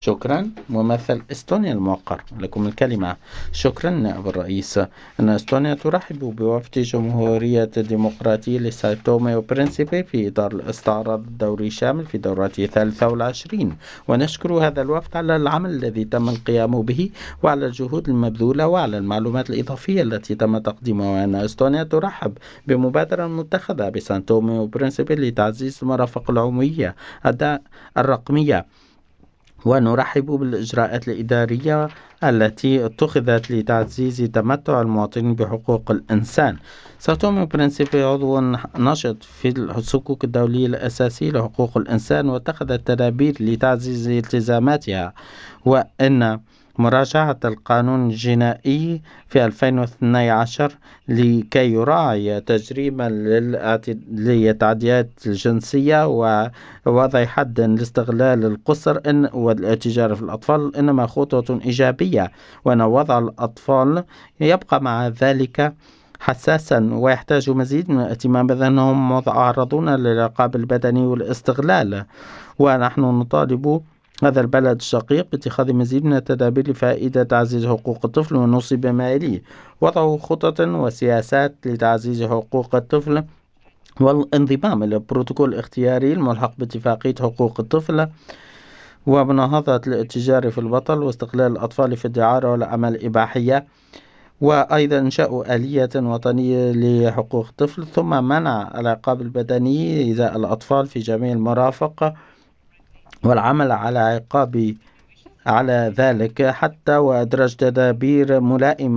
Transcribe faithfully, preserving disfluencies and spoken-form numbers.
شكرا. ممثل إستونيا الموقر، لكم الكلمة. شكرا نائب الرئيس. أن إستونيا ترحب بوفد جمهورية الديمقراطية لساو تومي وبرنسيبي في إطار الاستعراض الدوري الشامل في دورته الثالثة والعشرين، ونشكر هذا الوفد على العمل الذي تم القيام به وعلى الجهود المبذولة وعلى المعلومات الإضافية التي تم تقديمها. وأن إستونيا ترحب بمبادرة متخذة بساو تومي وبرنسيبي لتعزيز المرافق العمومية الرقمية، ونرحب بالإجراءات الإدارية التي اتخذت لتعزيز تمتع المواطنين بحقوق الإنسان. ساو تومي وبرنسيبي عضو نشط في الحقوق الدولية الأساسية لحقوق الإنسان، واتخذت تدابير لتعزيز التزاماتها، وأن مراجعة القانون الجنائي في ألفين واثني عشر لكي يراعي تجريما للتعديات الجنسية ووضع حد لاستغلال القسر إن والاتجار في الأطفال إنما خطوة إيجابية، وأن وضع الأطفال يبقى مع ذلك حساسا ويحتاج مزيد من الاهتمام بأنهم معرضون للعقاب البدني والاستغلال. ونحن نطالب هذا البلد الشقيق باتخاذ مزيد من التدابير لفائدة تعزيز حقوق الطفل والنصب بما يليه: وضع خطط وسياسات لتعزيز حقوق الطفل، والانضمام إلى البروتوكول الاختياري الملحق باتفاقية حقوق الطفل، ومناهضة الاتجار في البطل واستغلال الأطفال في الدعارة والأعمال الإباحية، وأيضا إنشاء آلية وطنية لحقوق الطفل، ثم منع العقاب البدني إزاء الأطفال في جميع المرافق، والعمل على عقاب على ذلك حتى وإدراج تدابير ملائمة